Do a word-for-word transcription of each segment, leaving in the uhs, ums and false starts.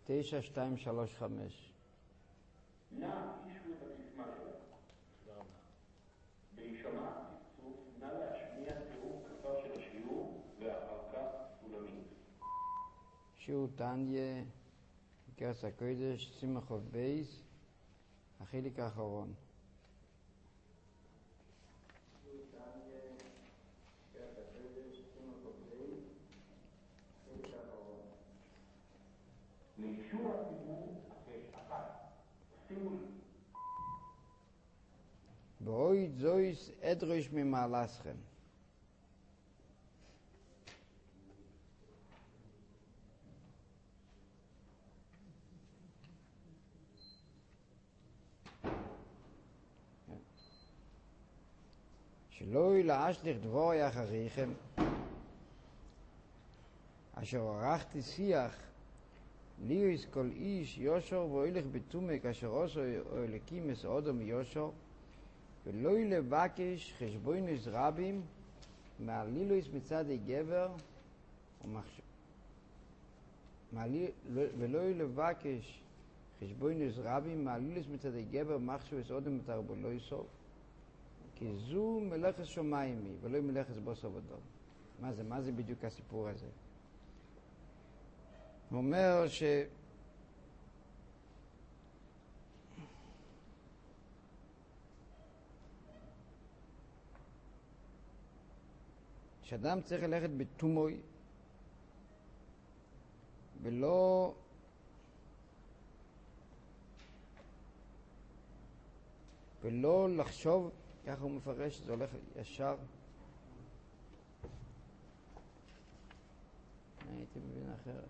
תשע, שתיים, שלוש, חמש. נא אישו את הסיסמה שלך. בהישמע צפצוף, נא להשמיע תיאור קצר של השיעור ואחר כך סולמית. שיעור תניה, גרס הקודש, סימן חוב בייס, החלק האחרון. שיעור תניה, גרס הקודש, סימן חוב בייס, החלק האחרון. לאישור הציבור הקש אחת. שימו לב. באוי זויס אדרוש ממעלסכם. שלא ילעשליך דבורי אחריכם, אשר ערכתי שיח, ליוס כל איש יושר ואוילך בתומק אשר עושו או אלקים מסעודו מיושר, ולא ילבקש חשבוינוס רבים מעלילוס מצד הגבר ומחשב. ולא ילבקש חשבוינוס רבים מעלילוס מצד הגבר ומחשב מסעודו מתרבו לא יסוף. כי זו מלאכת שמיים ולא מלאכת בוסר ודום. מה זה? מה זה בדיוק הסיפור הזה? הוא אומר ש... שאדם צריך ללכת בתומוי ולא ולא לחשוב, ככה הוא מפרש, זה הולך ישר. הייתי מבין אחרת.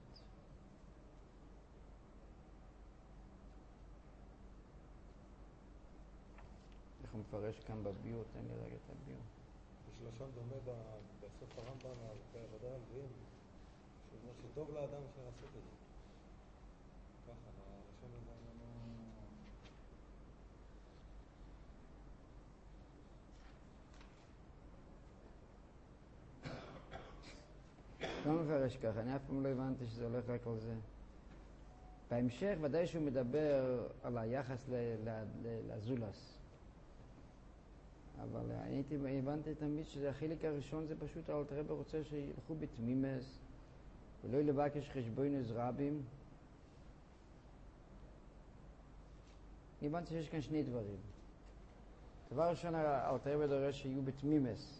איך הוא מפרש כאן בביור? תן לי רגע את הביור. יש לשון דומה בסוף הרמב"ם על ודאי הלווים, שאומר שטוב לאדם שעשות את זה. ככה, הלשון הזה לא מפרש ככה, אני אף פעם לא הבנתי שזה הולך רק על זה. בהמשך ודאי שהוא מדבר על היחס לזולס. אבל הייתי, הבנתי תמיד שזה החלק הראשון, זה פשוט אלתר רבי רוצה שילכו בתמימות ולא ילבקש חשבוינוס רבים. הבנתי שיש כאן שני דברים. דבר ראשון, אלתר רבי דורש שיהיו בתמימות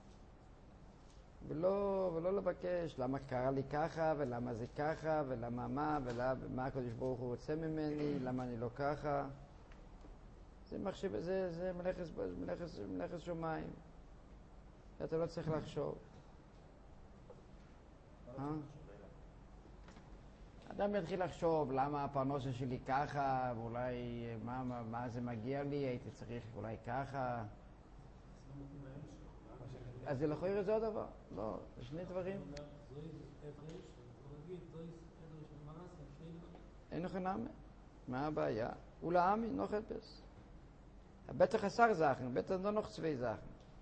ולא, ולא לבקש למה קרה לי ככה ולמה זה ככה ולמה מה ומה הקדוש ברוך הוא רוצה ממני, למה אני לא ככה. זה מחשב, זה, זה מלאכת, מלאכת, מלאכת שמיים. אתה לא צריך לחשוב. אה? אדם יתחיל לחשוב למה הפרנסה שלי ככה, ואולי מה, מה, מה זה מגיע לי, הייתי צריך אולי ככה. אז זה לכאורה זה עוד דבר. לא, זה שני דברים. אין לך נאמה. מה הבעיה? ולעמי נוחת בס. בטח עשר זכן, בטח לא נוח צווי זכן.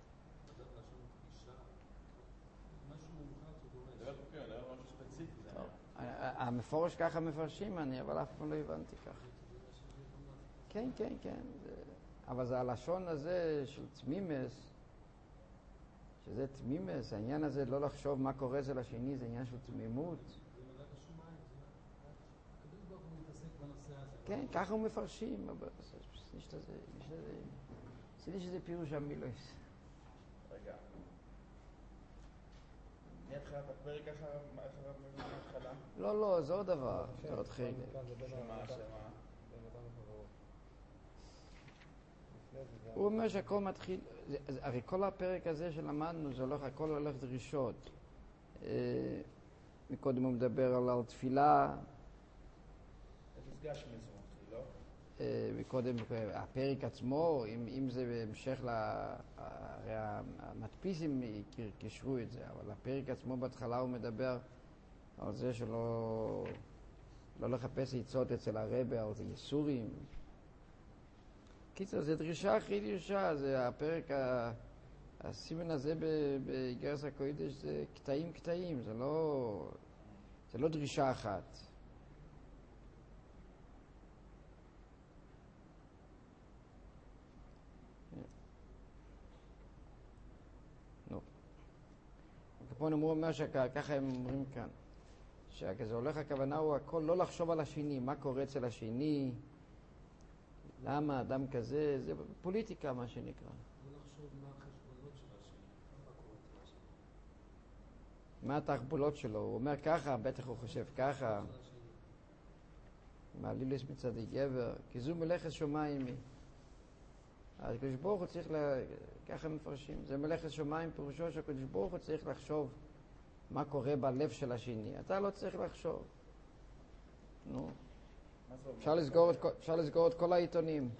המפורש ככה מפרשים אני, אבל אף פעם לא הבנתי ככה. כן, כן, כן. אבל זה הלשון הזה של תמימס, שזה תמימס, העניין הזה לא לחשוב מה קורה זה לשני, זה עניין של תמימות. כן, ככה הוא מפרשים, אבל יש לזה, יש לזה, יש לזה פירוש המילוס. רגע. מי התחלת הפרק אחר מההתחלה? לא, לא, זה עוד דבר, זה עוד חלק. שמה, שמה? הוא אומר שהכל מתחיל, הרי כל הפרק הזה שלמדנו, זה הולך, הכל הולך דרישות. מקודם הוא מדבר על תפילה. תפגש מזה מתחיל, לא? מקודם, הפרק עצמו, אם, אם זה בהמשך, לה, הרי המדפיסים קישרו את זה, אבל הפרק עצמו בהתחלה הוא מדבר על זה שלא לא לחפש עצות אצל הרבה, על זה יסורים. קיצר, זה דרישה הכי דרישה, זה הפרק, הסימן הזה בגרס הקודש זה קטעים קטעים, זה לא, זה לא דרישה אחת. פה הוא אומר שככה הם אומרים כאן, שכזה הולך הכוונה הוא הכל לא לחשוב על השני, מה קורה אצל השני, למה אדם כזה, זה פוליטיקה מה שנקרא. לא לחשוב מה החשבונות של השני, מה קורה אצל השני. מה התחבולות שלו, הוא אומר ככה, בטח הוא חושב ככה. מעלילוס מצד גבר, כי זו מלאכת שמיים היא. אז הקדוש ברוך הוא צריך, לה... ככה מפרשים, זה מלאכת שמיים פירושו שהקדוש ברוך הוא צריך לחשוב מה קורה בלב של השני. אתה לא צריך לחשוב. נו. אפשר לסגור, את... אפשר לסגור את כל העיתונים.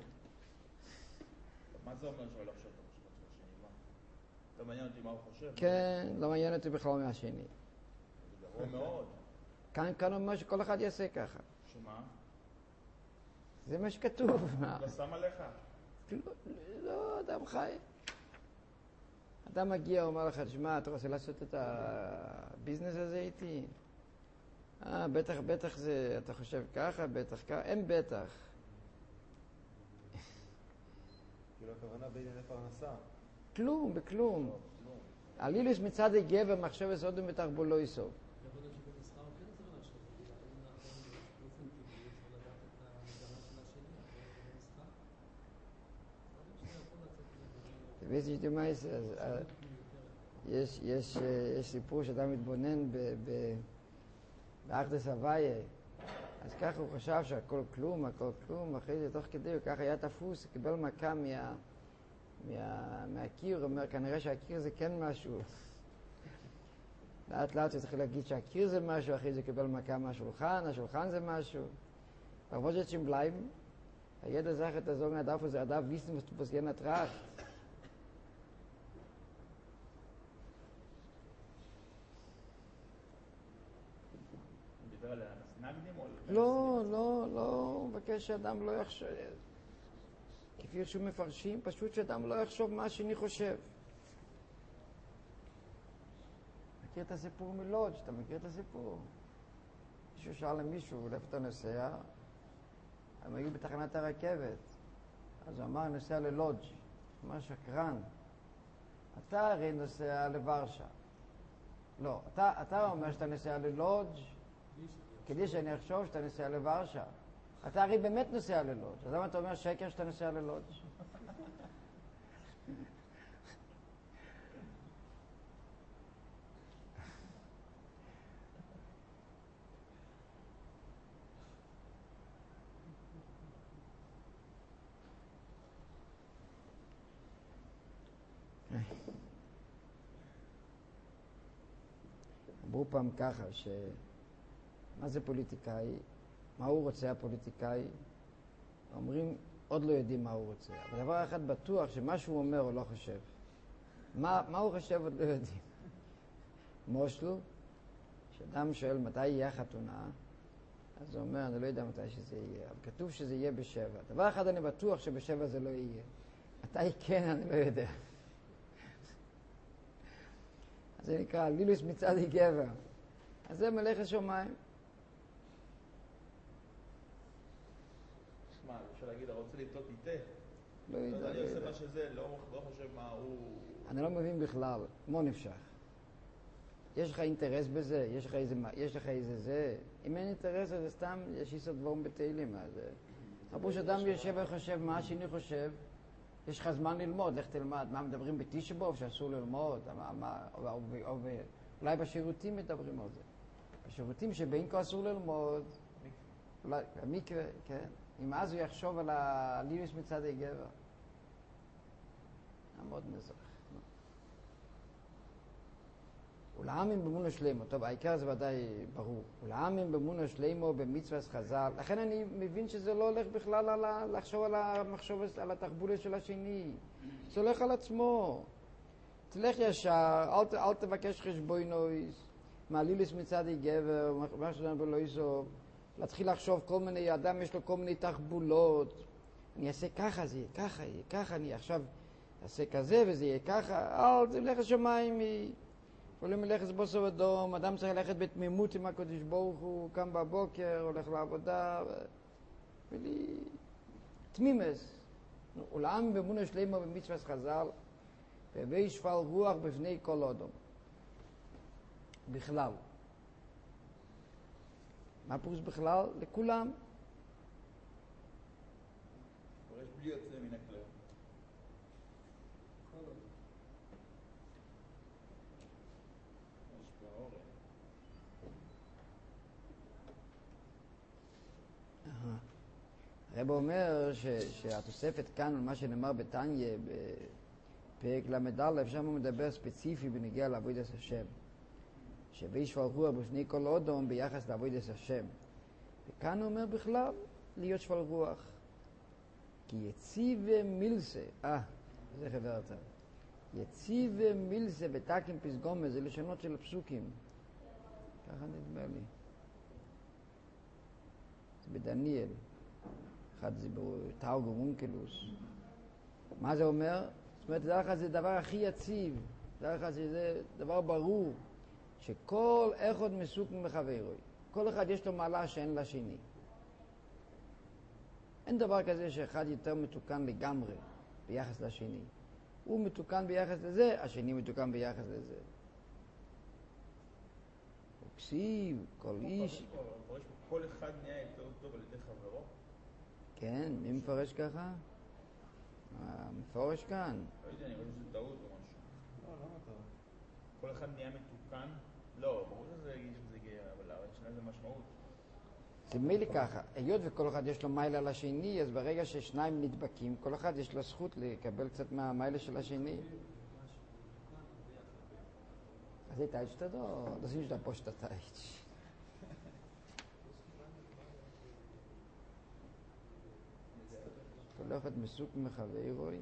מה זה אומר שהוא לא חושב את המשפט של השני? מה? לא מעניין אותי מה הוא חושב? כן, לא מעניין אותי בכלל מהשני. זה גרוע מאוד. כאן, כאן אומר שכל אחד יעשה ככה. שמה? זה מה שכתוב. לא שם עליך? לא, לא, אדם חי. אדם מגיע, אומר לך, תשמע, אתה רוצה לעשות את הביזנס הזה איתי? אה, בטח, בטח זה, אתה חושב ככה, בטח ככה, אין בטח. כאילו הכוונה בענייני פרנסה. כלום, בכלום. עלילוס מצד הגבר מחשב וסודו מתחבולו יסוב. יכול להיות שבמסחר כן צריך לחשוב, באופן טבעי אפשר לדעת את המגמה של השני, אבל במסחר. תבין שתמייס, יש, יש, יש סיפור שאדם מתבונן באחדס הוויה, אז ככה הוא חשב שהכל כלום, הכל כלום, אחרי זה תוך כדי הוא ככה היה תפוס, קיבל מכה מה, מה, מהקיר, הוא אומר כנראה שהקיר זה כן משהו. לאט לאט צריך להגיד שהקיר זה משהו, אחרי זה קיבל מכה מהשולחן, השולחן זה משהו. אבל זה schon bleiben, jede Sache, der sagen, er darf, er darf wissen, was, was jener tracht. דיבר על הנגדים או... לא, לא, לא, הוא מבקש שאדם לא יחשוב, כפי שהוא מפרשים, פשוט שאדם לא יחשוב מה שאני חושב. מכיר את הסיפור מלודג', אתה מכיר את הסיפור? מישהו שאל למישהו, לאיפה אתה נוסע? הם היו בתחנת הרכבת, אז הוא אמר, נוסע ללודג', הוא אמר שקרן, אתה הרי נוסע לוורשה. לא, אתה, אתה אומר שאתה נוסע ללודג' כדי שאני אחשוב שאתה נוסע לוורשה. אתה הרי באמת נוסע ללודג', אז למה אתה אומר שקר שאתה נוסע ללודג'? אמרו פעם ככה, ש... מה זה פוליטיקאי? מה הוא רוצה הפוליטיקאי? אומרים, עוד לא יודעים מה הוא רוצה. אבל דבר אחד בטוח, שמה שהוא אומר הוא לא חושב. מה, מה הוא חושב עוד לא יודעים. מושלו, כשאדם שואל מתי יהיה החתונה, אז הוא אומר, אני לא יודע מתי שזה יהיה. אבל כתוב שזה יהיה בשבע. דבר אחד אני בטוח שבשבע זה לא יהיה. מתי כן, אני לא יודע. אז זה נקרא לילוס מצד גבר. אז זה מלאכת שמיים. שמע, אפשר להגיד, רוצה לטעות איתה. לא יודע. אני עושה מה שזה, לא חושב מה הוא... אני לא מבין בכלל. מה נפשך? יש לך אינטרס בזה? יש לך איזה, יש לך איזה זה? אם אין אינטרס, זה סתם יש איסו דבורם בתהילים. אמרו שאדם יושב וחושב מה השני חושב, יש לך זמן ללמוד, לך תלמד. מה מדברים בתשבוב שאסור ללמוד? מה, מה, או, או, או, או, אולי בשירותים מדברים על זה. בשירותים שבין כה אסור ללמוד, אולי, במקרה, כן? אם אז הוא יחשוב על הלילוס מצד הגבר. מאוד מזרח. ולעמים במונו שלמו, טוב, העיקר זה ודאי ברור. ולעמים במונו שלמו במצוות חז"ל. לכן אני מבין שזה לא הולך בכלל על ה... לחשוב על המחשוב, על התחבולה של השני. זה הולך על עצמו. תלך ישר, אל, אל תבקש חשבונויס, מהלילוס מצד הגבר, מה שלנו בלא יסוב. להתחיל לחשוב כל מיני, אדם יש לו כל מיני תחבולות. אני אעשה ככה, זה יהיה ככה, יהיה ככה, אני עכשיו אעשה כזה וזה יהיה ככה. אל תלך לשמיים. יכולים ללכת בוסר אדום, אדם צריך ללכת בתמימות עם הקדוש ברוך הוא, קם בבוקר, הולך לעבודה, ולי... תמימס. ולעם באמונה שלמה במצוות חז"ל, והווי שפל רוח בפני כל אדם. בכלל. מה פירוש בכלל? לכולם. אבל יש בלי יוצא מן הכלל. יש באורן. הרב אומר ש, שהתוספת כאן על מה שנאמר בתניא בפרק למד, שם הוא מדבר ספציפי בנגיע לעבודת השם. שבישפל רוח בפני כל אודום ביחס לעבודת השם. וכאן הוא אומר בכלל להיות שפל רוח. כי יציבה מילסה, אה, זה חברת. יציבה מילסה בתקים פסגומה, זה לשונות של הפסוקים. ככה נדמה לי. זה בדניאל. אחד זה בתרגום אונקלוס. מה זה אומר? זאת אומרת, דרך כלל זה דבר הכי יציב. דרך כלל זה דבר ברור. שכל אחד מסוג מחברוי. כל אחד יש לו מעלה שאין לשני. אין דבר כזה שאחד יותר מתוקן לגמרי ביחס לשני. הוא מתוקן ביחס לזה, השני מתוקן ביחס לזה. וכסיב, כל איש... כל אחד נהיה יותר טוב על ידי חברו? כן, מי מפרש ככה? מפורש כאן. לא יודע, אני חושב שזה טעות או משהו. לא, למה טעות? כל אחד נהיה מתוקן? לא, ברור שזה יגיד שזה גייר, אבל יש לזה משמעות. זה מילי ככה, היות וכל אחד יש לו מיילה על השני, אז ברגע ששניים נדבקים, כל אחד יש לו זכות לקבל קצת מהמיילה של השני. אז זה טייץ' תדו, דשים שאתה פה שאתה טייץ'. כל אחד מסוג מחברוי.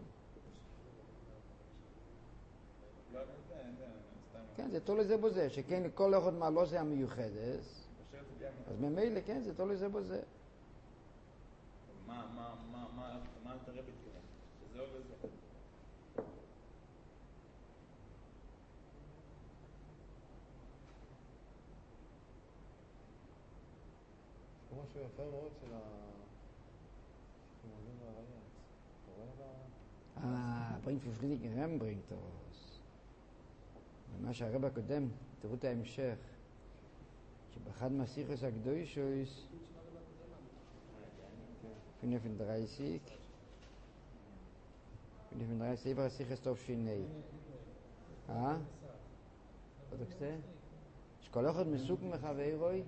כן, זה תולי זה בזה, שכן לכל אחד מעלו זה המיוחדת, אז ממילא, כן, זה תולי זה בזה. מה, מה, מה, מה, מה אתה רבי תכוון? שזה או לזה? כמו משהו יפה מאוד של ה... שימודים והרעיית. אתה רואה לה... אה, ברינג פפליניק רמברינגט אוס. ומה שהרב הקודם, תראו את ההמשך, שבאחד מהשיחס הקדושוס, פינפנדרייסיק, פינפנדרייסיק, איבר השיחס טוב שיני. אה? עוד אקסטה? שכל אחד מסוג מחברוי,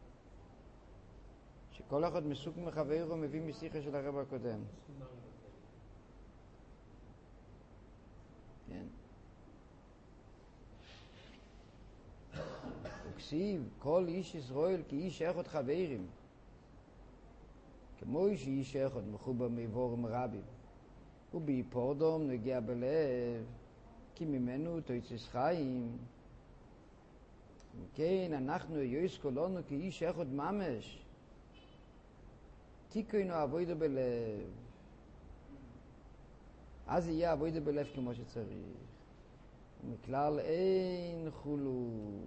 שכל אחד מסוג מחברוי מביא משיחס של הרב הקודם. כן. וכסיב, כל איש ישראל כאיש אחד חברים. כמו שאיש אחד מחובר מעבורים רבים. ובהיפורדום נגיע בלב, כי ממנו תויצס חיים. כן, אנחנו יויס כולנו כאיש אחד ממש. תיקוינו עבודה בלב. אז יהיה עבודה בלב כמו שצריך. ומכלל אין חולו.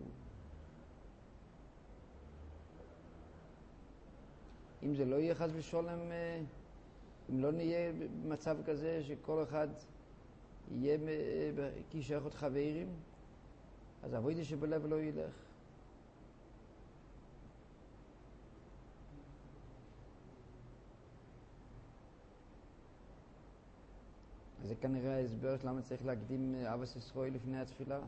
אם זה לא יהיה חס ושולם, אם לא נהיה במצב כזה שכל אחד יהיה כאיש אחד חברים, אז עבודה שבלב לא ילך. זה כנראה ההסבר למה צריך להקדים אבס ישראל לפני התפילה.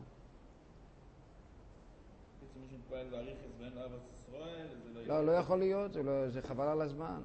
בעצם מי שמתפעל להריכס ואין לו אבס ישראל, זה לא... לא, לא יכול להיות, זה, לא, זה חבל על הזמן.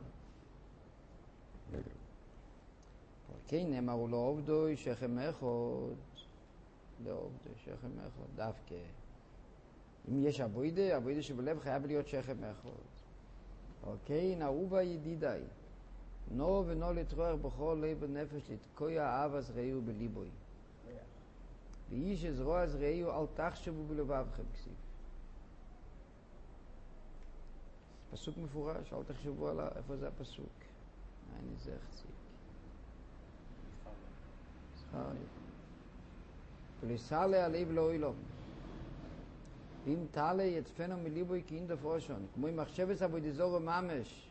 כן, נאמרו לא עובדוי שכם אחד, לא עובדוי שכם אחד, דווקא. אם יש עבודה, עבודה שבלב חייב להיות שכם אחד. כן, אהובה ידידיי. נו ונו לתרוח בכל לב ונפש לתקויה אבס ראיו בליבוי. ואיש עזרו אז ראיו אל תחשבו בלבבכם כסיב. פסוק מפורש, אל תחשבו על איפה זה הפסוק. אין זה חציק. זכרי. ולסעלה הלב לא אילום. ואם תעלה יצפנו מליבוי כי אין דפושון. כמו אם מחשבת עבודי זורו ממש.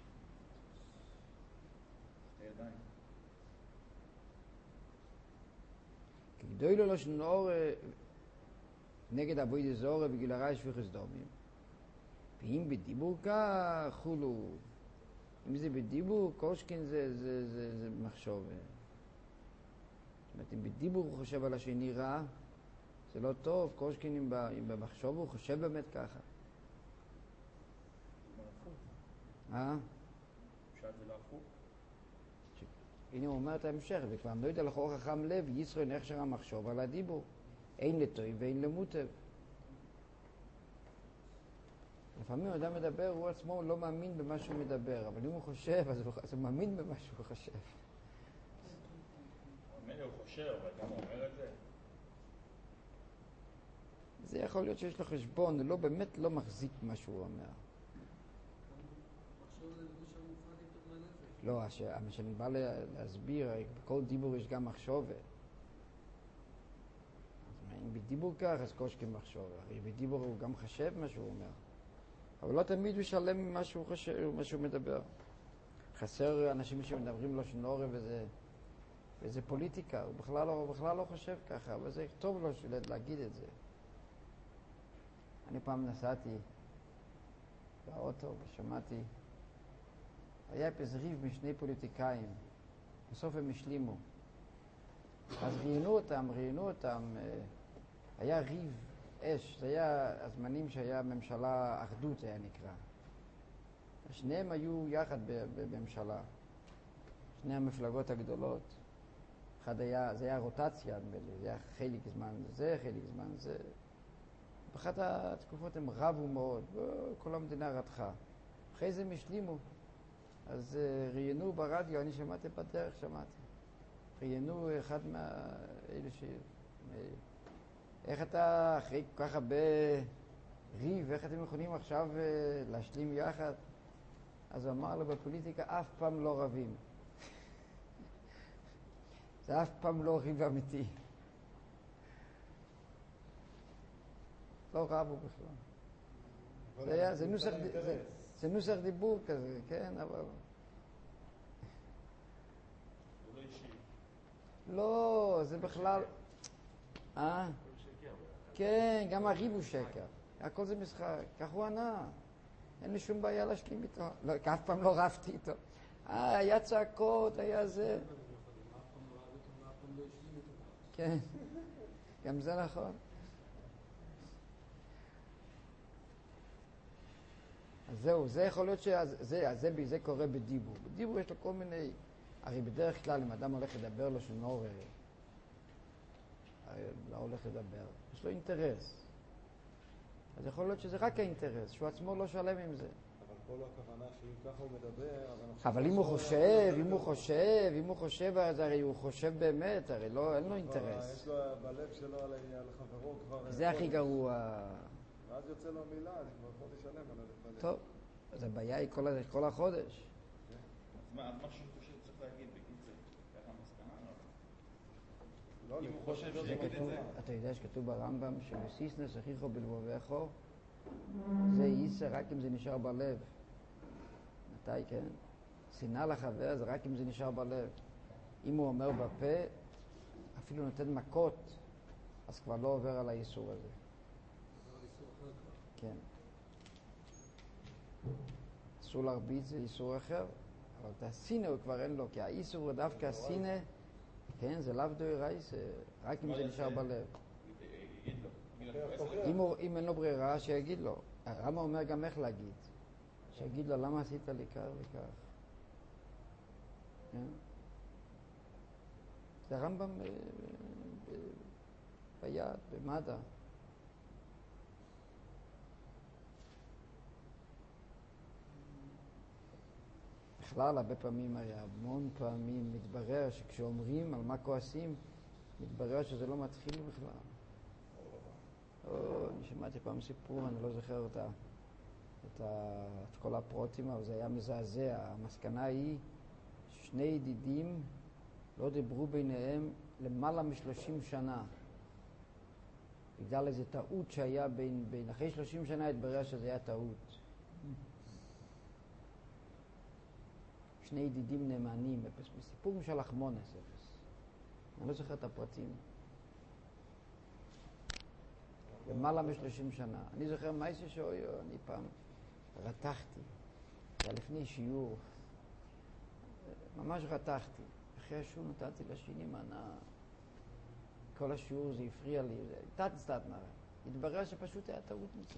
כי גדוי לו לא שנור נגד אבוידע זורע וגילוי שפיכות דמים. ואם בדיבור כך, חולו. אם זה בדיבור, קושקין זה, זה, זה, זה מחשוב. זאת אומרת, אם בדיבור הוא חושב על השני רע, זה לא טוב. קושקין אם, אם במחשוב הוא חושב באמת ככה. אה? פשט זה לא הפוך? הנה הוא אומר את ההמשך, וכבר לא יודע לכור חכם לב, ישראל נכשר המחשוב על הדיבור. אין לטוי ואין למוטב. לפעמים אדם מדבר, הוא עצמו לא מאמין במה שהוא מדבר, אבל אם הוא חושב, אז הוא, אז הוא מאמין במה שהוא חושב. מילא הוא חושב, אבל גם הוא אומר את זה. זה יכול להיות שיש לו חשבון, הוא לא באמת לא מחזיק מה שהוא אומר. מחשוב זה לבוש המופרד איתו מהנפש. לא, הש... מה שאני בא להסביר, בכל דיבור יש גם מחשובת. אז אם בדיבור כך, אז קושקין מחשוב. הרי בדיבור הוא גם חשב מה שהוא אומר. אבל לא תמיד הוא שלם ממה שהוא חושב, מה שהוא מדבר. חסר אנשים שמדברים לו שנורא וזה, וזה פוליטיקה. הוא בכלל לא, הוא בכלל לא חושב ככה, אבל זה טוב לו להגיד את זה. אני פעם נסעתי באוטו ושמעתי, היה איזה ריב משני פוליטיקאים, בסוף הם השלימו. אז ראיינו אותם, ראיינו אותם, היה ריב אש, זה היה הזמנים שהיה ממשלה אחדות, זה היה נקרא. שניהם היו יחד בממשלה, שני המפלגות הגדולות. אחד היה, זה היה רוטציה, זה היה חלק זמן זה, חלק זמן זה. באחת התקופות הם רבו מאוד, כל המדינה רתחה. אחרי זה הם השלימו. אז ראיינו ברדיו, אני שמעתי בדרך, שמעתי. ראיינו אחד מאלה ש... איך אתה, אחרי כל כך הרבה ריב, איך אתם יכולים עכשיו להשלים יחד? אז הוא אמר לו, בפוליטיקה אף פעם לא רבים. זה אף פעם לא ריב אמיתי. לא רבו בכלל. זה, היה, זה, נוסח, זה, זה נוסח דיבור כזה, כן, אבל... הוא לא אישי. לא, זה בכלל... אה? כן, גם הריב הוא שקר. הכל זה משחק. כך הוא ענה. אין לי שום בעיה להשלים איתו. לא, אף פעם לא רבתי איתו. אה, היה צעקות, היה זה. כן, גם זה נכון. אז זהו, זה יכול להיות שזה, זה, זה קורה בדיבור. בדיבור יש לו כל מיני... הרי בדרך כלל אם אדם הולך לדבר לו שנור, לא הולך לדבר, יש לו אינטרס. אז יכול להיות שזה רק האינטרס, שהוא עצמו לא שלם עם זה. אבל פה לא הכוונה שאם ככה הוא מדבר, אבל אם הוא חושב, אם הוא חושב, אם הוא חושב, אז הרי הוא חושב באמת, הרי לא, אין לו אינטרס. יש לו בלב שלו על חברו כבר... זה הכי גרוע. ואז יוצא לו מילה, אז כבר חודש שלם על הלב. טוב, אז הבעיה היא כל, כל החודש. אז מה, אז מה שהוא חושב צריך להגיד בקיצור? ככה המסקנה? לא, אם הוא חושב שיגיד את זה. אתה יודע שכתוב ברמב"ם שבסיסנס אחיכו בלבובכו זה ייסה רק אם זה נשאר בלב. מתי כן? שנאה לחבר זה רק אם זה נשאר בלב. אם הוא אומר בפה, אפילו נותן מכות, אז כבר לא עובר על האיסור הזה. כן. אסור להרביץ זה איסור אחר, אבל את הסינא הוא כבר אין לו, כי האיסור הוא דווקא הסינא, כן, זה לאו דאורייתא, רק אם זה נשאר בלב. יגיד לו. אם, הוא, אם אין לו ברירה, שיגיד לו. הרמב"ם אומר גם איך להגיד. שיגיד לו, למה עשית לי כך וכך? כן? זה הרמב"ם ב, ב, ביד, במדע. בכלל, הרבה פעמים, המון פעמים מתברר שכשאומרים על מה כועסים, מתברר שזה לא מתחיל בכלל. או, אני שמעתי פעם סיפור, אני לא זוכר אותה, את, ה, את כל הפרוטים, אבל זה היה מזעזע. המסקנה היא, שני ידידים לא דיברו ביניהם למעלה משלושים שנה. בגלל איזו טעות שהיה בין, בין, אחרי שלושים שנה התברר שזה היה טעות. שני ידידים נאמנים, בסיפור משל אחמונס, אפס. אני לא זוכר את הפרטים. למעלה משלושים שנה. אני זוכר מייסי שאויו, אני פעם רתחתי, זה היה לפני שיעור, ממש רתחתי. אחרי השיעור נתתי לשני מנה, כל השיעור זה הפריע לי, זה תת סתת נראה. התברר שפשוט היה טעות מצד.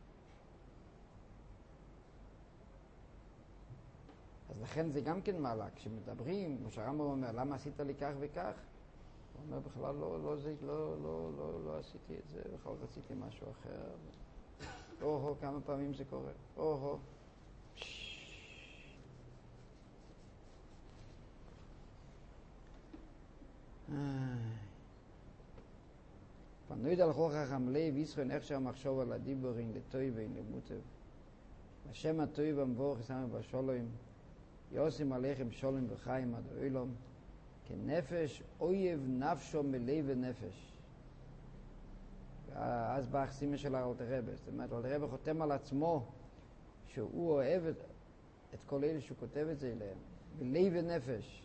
אז לכן זה גם כן מעלה, כשמדברים, כמו שהרמב"ם אומר, למה עשית לי כך וכך? הוא אומר, בכלל לא, לא, זה, לא, לא, לא, לא עשיתי את זה, בכלל רציתי משהו אחר. או-הו, כמה פעמים זה קורה. או-הו. פנויד על חוך החמלי וישכון איך שהמחשוב על הדיבורין לטוי ואין למוטב. השם הטוי במבורך ישם בשולוים, יוסים עליכם שולם וחיים עד אוילום, כנפש אויב נפשו מלא ונפש. אז בא החסימה של אלתר רבי. זאת אומרת, אלתר רבי חותם על עצמו שהוא אוהב את, את כל אלה שהוא כותב את זה אליהם, מלא ונפש.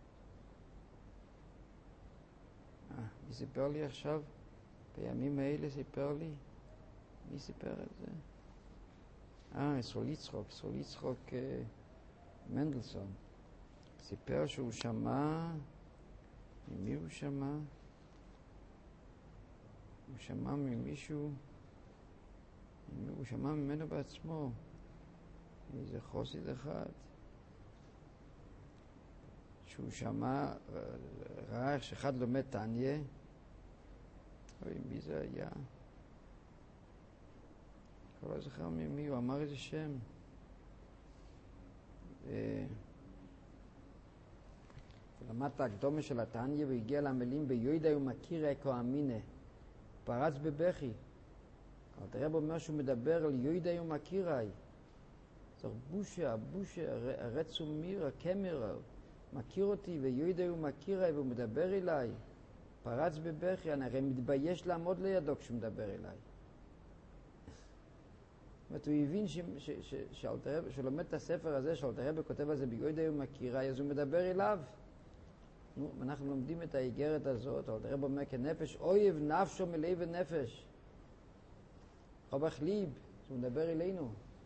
אה, מי סיפר לי עכשיו? בימים האלה סיפר לי? מי סיפר את זה? אה, ישראל יצחק, ישראל יצחק אה, מנדלסון. סיפר שהוא שמע, ממי הוא שמע? הוא שמע ממישהו, הוא שמע ממנו בעצמו, איזה חוסיד אחד, שהוא שמע, ראה איך שאחד לומד תניה, אוי, מי זה היה? כבר לא זוכר ממי, הוא אמר איזה שם. ולמד את הקדומה של התניה והגיע למילים ביודע ומכיר אקו אמינה. פרץ בבכי. אלתר רבי אומר שהוא מדבר על יודע ומכירי. זאת בושה, הבושה, הרצו מיר, הקמר, מכיר אותי ויודע ומכירי והוא מדבר אליי. פרץ בבכי, אני הרי מתבייש לעמוד לידו כשהוא מדבר אליי. זאת אומרת, הוא הבין שלומד את הספר הזה, שאלתר רבי כותב על זה ביודע ומכירי, אז הוא מדבר אליו. נו, אנחנו לומדים את האיגרת הזאת, אלתר רבי אומר כנפש, אויב נפשו מלא ונפש. חובך ליב, הוא מדבר אלינו.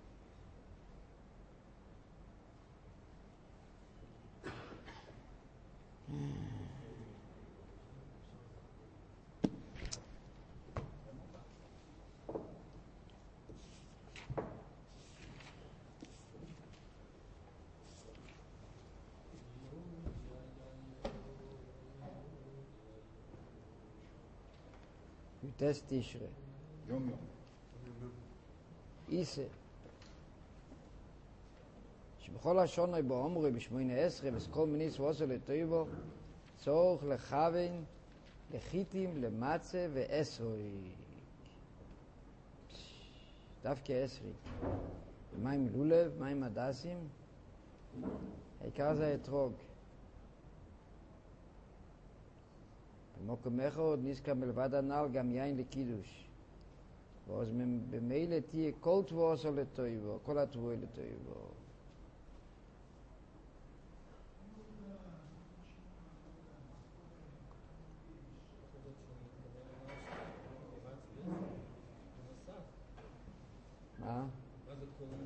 יוטס תשרה. יום יום. איסה. שבכל השונוי בו אומרי בשמונה עשרה וסכל מניס ועושה לטויבו צורך לכוון, לחיתים, למצה ועשרי. דווקא עשרי. מים לולב, מים הדסים. העיקר זה האתרוג. במוקם אחד נזכר מלבד הנעל גם יין לקידוש. ואז במילא תהיה כל תבואסו לטויבו, כל התבואי לטויבו.